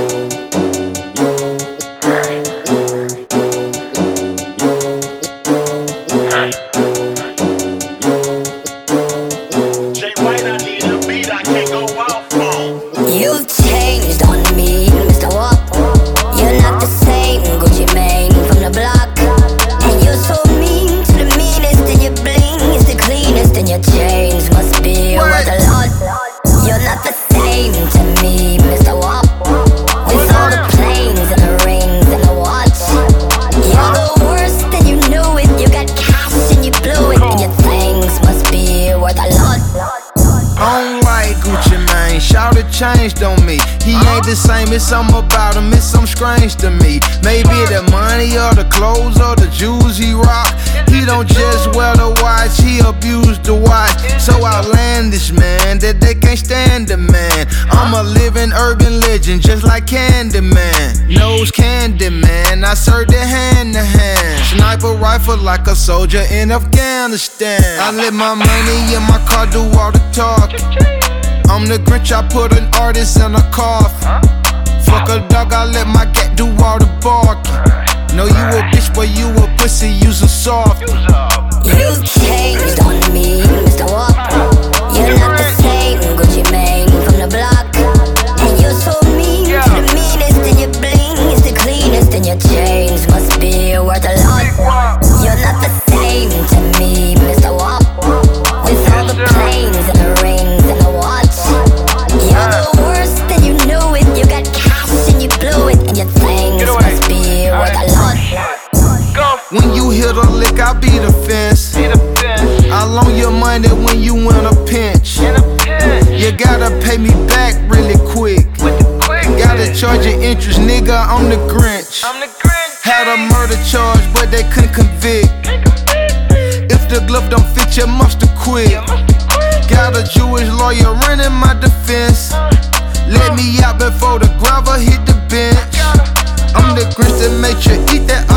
You've changed on me, Mr. Wop. You're not the same Gucci Mane from the block. And you're so mean to the meanest, and your bling is the cleanest, and your chains must be worth a lot. You're not the same to me, Mr. Wop. With all the planes and the rings and the watch, you're the worst and you know it. You got cash and you blew it, and your things must be worth a lot. I don't like Gucci Mane, shout it changed on me. He ain't the same, it's something about him, it's something strange to me. Maybe the money or the clothes or the jewels he rock. He don't just wear the watch, he abused the watch. So outlandish, man, that they can't stand the man. I'm a living urban legend, just like Candyman. Nose Candyman, I served it hand to hand. Sniper rifle like a soldier in Afghanistan. I let my money in my car do all the talking. I'm the Grinch, I put an artist in a coffin. Fuck a dog, I let my cat do all the barking. Know you a bitch, but you a pussy, you's a softy. You've changed on me, Mr. Wop. You're not the same Gucci Mane from the block. And you're so mean to the meanest, and your bling is the cleanest, and your chains must be worth a lot. You're not the same to me, Mr. Wop. With all the planes and the rings and the watch, you're the worst and you know it. You got cash and you blew it, and your things must be worth a lot. When you hit a lick, I'll be the fence. I loan your money when you in a pinch. You gotta pay me back really quick. Gotta charge your interest, nigga, I'm the Grinch. Had a murder charge, but they couldn't convict. If the glove don't fit, you must have quit. Got a Jewish lawyer running my defense. Let me out before the gravel hit the bench. I'm the Grinch that make you eat that